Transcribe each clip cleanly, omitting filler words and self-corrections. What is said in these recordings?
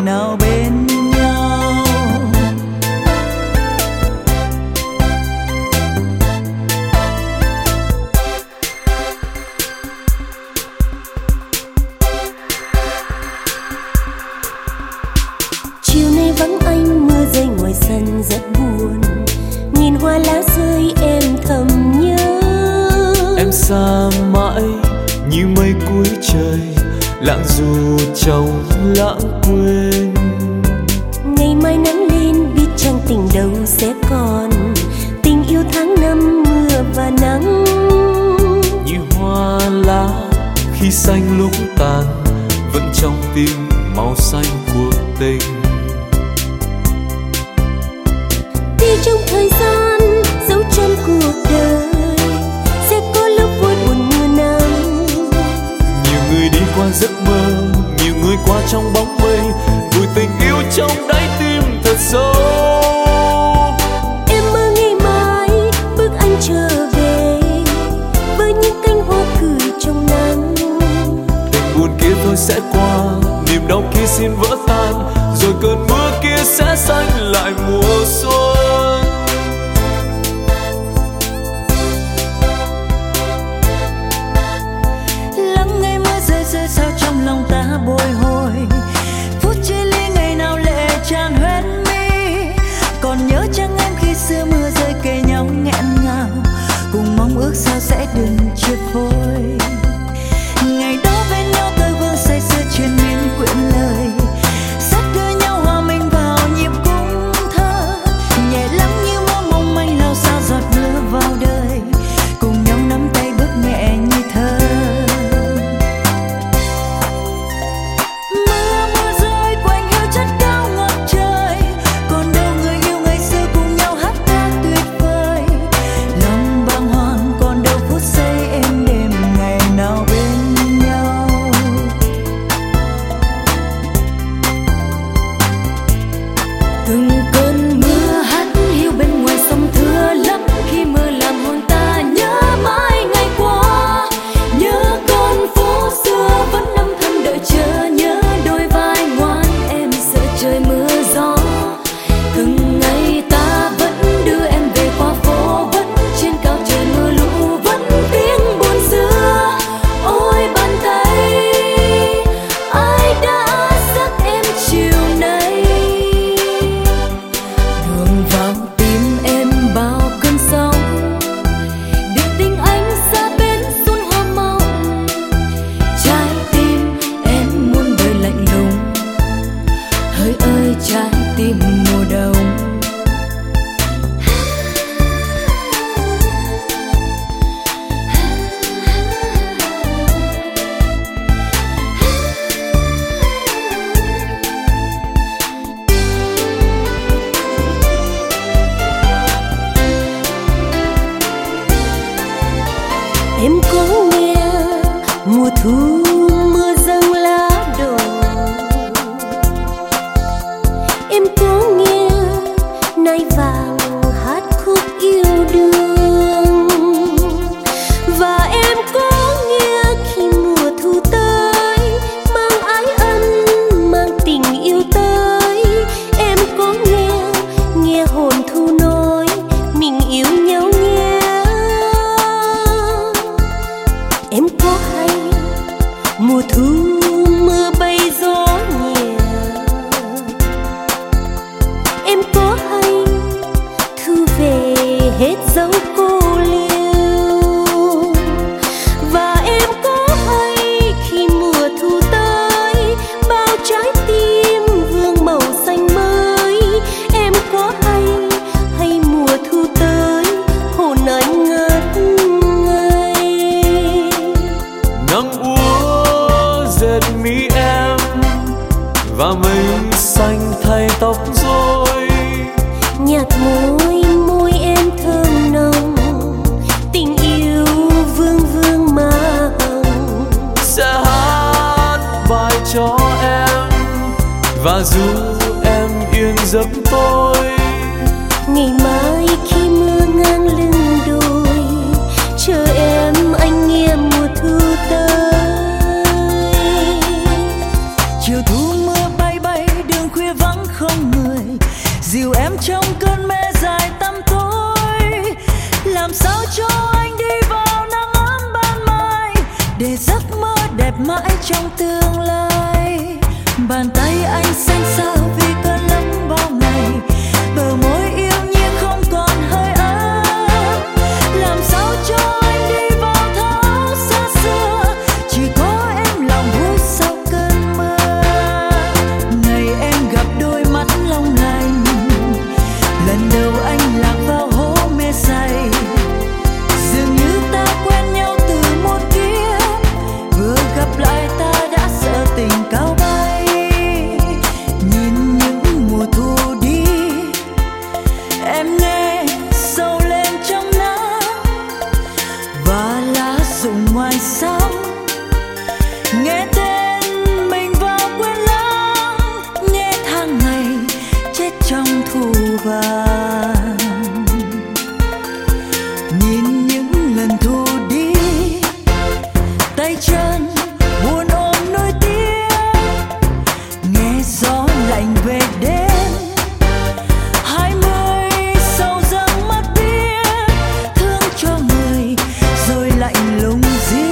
nào bên nhau. Chiều nay vắng anh, mưa rơi ngoài sân rất buồn. Nhìn hoa lá rơi em thầm nhớ. Em xa mãi như mây cuối trời, lặng dù trong lãng quên. Ngày mai nắng lên biết chăng tình đâu sẽ còn. Tình yêu tháng năm mưa và nắng. Như hoa lá khi xanh lúc tàn, vẫn trong tim màu xanh cuộc tình. Đi trong thời gian dấu chân cuộc đời, sẽ có lúc vui buồn mưa nắng. Nhiều người đi qua giấc mơ, nhiều người qua trong bóng mây, vùi tình yêu trong đáy tim thật sâu. Em mơ ngày mai bước anh trở về, với những cánh hoa cười trong nắng. Tình buồn kia thôi sẽ qua, niềm đau kia xin vỡ tan, rồi cơn mưa kia sẽ xanh lại mùa xuân. Lắng nghe mưa rơi rơi sao trong lòng ta bồi hồi, phút chia ly ngày nào lệ tràn hoen mi. Còn nhớ chăng em khi xưa mưa rơi kề nhau nghẹn ngào, cùng mong ước sao sẽ đừng chia phôi. Ngày đó bên nhau tôi vương say sưa truyền miên quyện lời, sát đưa nhau hòa mình vào nhịp cung thơ. Nhẹ lắm như mơ mong manh lao sao giọt mưa vào đời, cùng nhau nắm tay bước nhẹ như thơ. Mưa mưa rơi quanh hiu chất cao ngập trời, còn đâu người yêu ngày xưa cùng nhau hát ca tuyệt vời. Lòng bàng hoàng còn đâu phút giây êm đềm ngày nào bên nhau. Từng cơn mưa hắt hiu bên ngoài sông thưa lấp, khi mưa làm hồn ta nhớ mãi ngày qua. Nhớ con phố xưa vẫn âm thầm đợi chờ, nhớ đôi vai ngoan em sợ trời mưa gió. Từng ngày ta vẫn đưa em về qua phố, vẫn trên cao trời mưa lũ, vẫn tiếng buồn xưa. Ôi bàn tay ai đã dắt em chiều nay, đường vào tim em bao cơn sóng, để tình anh xa bên xuân hoa mộng. Trái tim em muôn đời lạnh lùng, hỡi ơi trái tim mùa đông. Em có nghe mùa thu mưa dâng lá đổ, em có nghe nai vàng hát khúc yêu đương, và em có nghe khi mùa thu tới mang ái ân mang tình yêu tới. Em có nghe hồn thu nói mình yêu nhau nhé. Em có hay mùa thu mưa bay gió nhẹ, em có hay thu về hết dấu cô liêu, và em có hay khi mùa thu tới bao trái tim vương màu xanh mới. Em có hay mùa thu tới hồn anh ngất ngây. Nắng úa dệt mi em và mây xanh thay tóc rối. Nhạt môi em thơm nồng, tình yêu vương vương má hồng. Sẽ hát bài cho em và dù em yên giấc tôi. Ngày mai khi mưa ngang lưng đồi, chờ em anh nghe mùa thu tới. Chiều thu mưa bay bay đường mãi trong tương lai. Bàn tay anh xanh xao vì cơn lốc bao ngày, bờ môi yêu như không còn hơi ấm. Làm sao cho anh đi vào thấu xa xưa, chỉ có em lòng vui sau cơn mưa. Ngày em gặp đôi mắt long lanh, lần đầu anh lạc vào hố mê say. Dường như ta quen nhau từ một kiếp, vừa gặp lại ta đã sợ tình cao bay. Nhìn những mùa thu đi, em nghe sâu lên trong nắng và lá rụng ngoài sóng. Nghe tên mình vào quên lãng, nghe tháng ngày chết trong thu vàng. Nhìn những lần thu đi, tay chân buồn ôm nỗi tiếc. Nghe gió lạnh về đêm, 20 sầu dâng mắt biết, thương cho người rồi lạnh lùng riêng.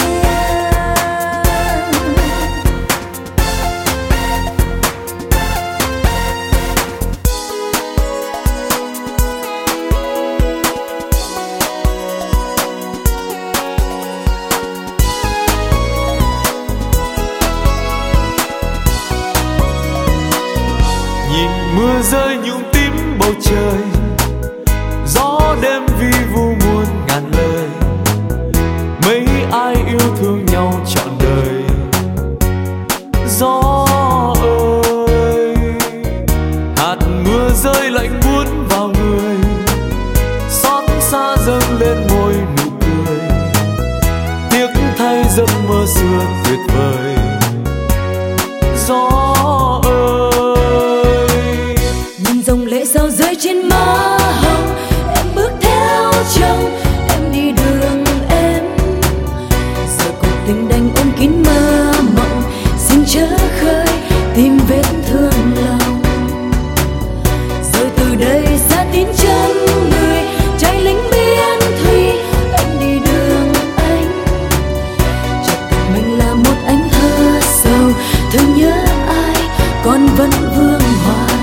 Nhìn mưa rơi nhuộm tím bầu trời, gió đêm vi vu muôn ngàn lời. Mấy ai yêu thương nhau trọn đời. Gió ơi, hạt mưa rơi lạnh buốt vào người, xót xa dâng lên môi nụ cười. Tiếc thay giấc mơ xưa tuyệt vời. Gió ơi, nhìn dòng lệ sao rơi trên má hồng, em bước theo chồng em đi đường em. Giờ cuộc tình đành ôm kín mơ mộng, xin chớ khơi tìm vết thương lòng. Rồi từ đây xa tín chân người, trai lính biên thùy anh đi đường anh. Chợt gặp mình là một anh thơ sầu, thương nhớ ai còn vẫn vương hoài.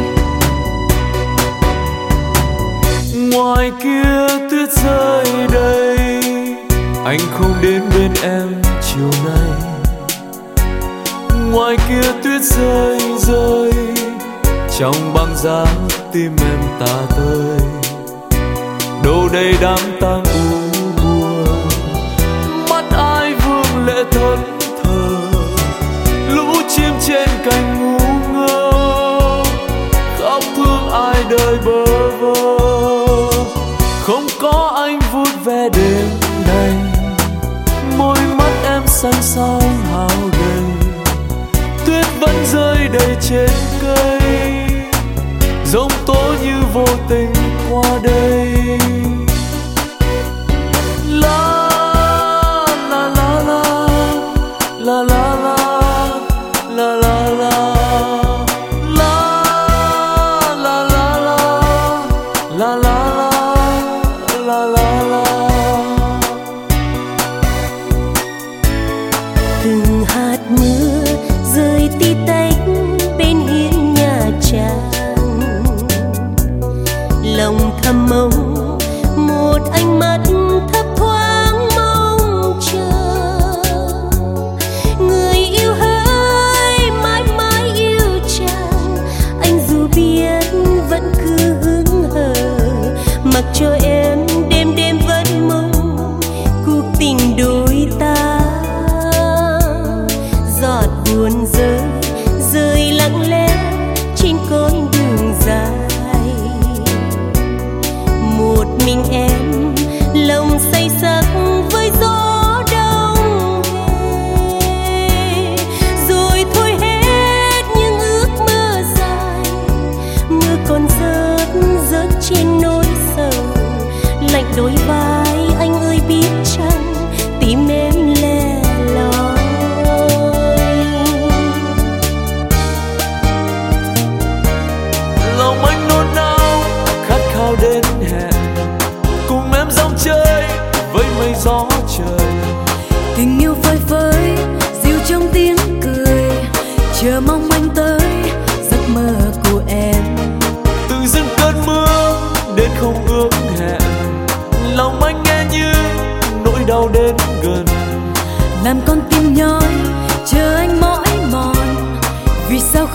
ngoài kia tuyết rơi đầy, anh không đến bên em chiều nay. Ngoài kia tuyết rơi rơi, trong băng giá tim em ta tơi. Đâu đây đám tang u buồn, mắt ai vương lệ thẫn thờ. Lũ chim trên cành ngu ngơ, khóc thương ai đời bơ vơ. Không có anh vui vẻ đêm nay, môi mắt em xanh sao hao gầy. Tuyết vẫn rơi đầy trên cây, giông tố như vô tình qua đây. La la la la la la la la la la. La la la la la. Từng hạt mưa rơi tí tách bên hiên nhà Tràng, lòng thầm mong một ánh mắt thấp thoáng mong chờ. Người yêu hỡi mãi mãi yêu chàng, anh dù biết vẫn cứ hững hờ, mặc cho em đêm đêm vẫn mong cuộc tình đôi ta. Giọt buồn rơi rơi lặng lẽ trên con đường dài, một mình em lòng say sắc với gió đông về. Rồi thôi hết những ước mơ dài, mưa còn rớt rớt trên nỗi sầu. Lạnh đôi vai anh ơi biết chăng, tim em lẻ loi.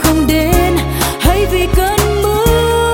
không đến, hay vì cơn mưa.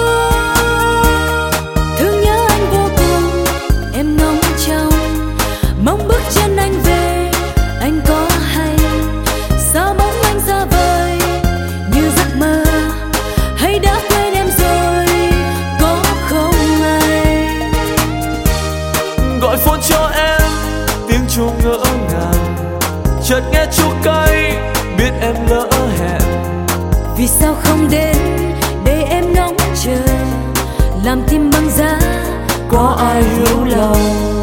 Thương nhớ anh vô cùng, em ngóng trông, mong bước chân anh về. Anh có hay sao bóng anh xa vời như giấc mơ, hay đã quên em rồi có không anh? Gọi phone cho em, tiếng chuông ngỡ ngàng, chợt nghe chua cay, biết em lỡ hẹn. Vì sao không đến để em ngóng chờ, làm tim băng giá Có ai hiểu lòng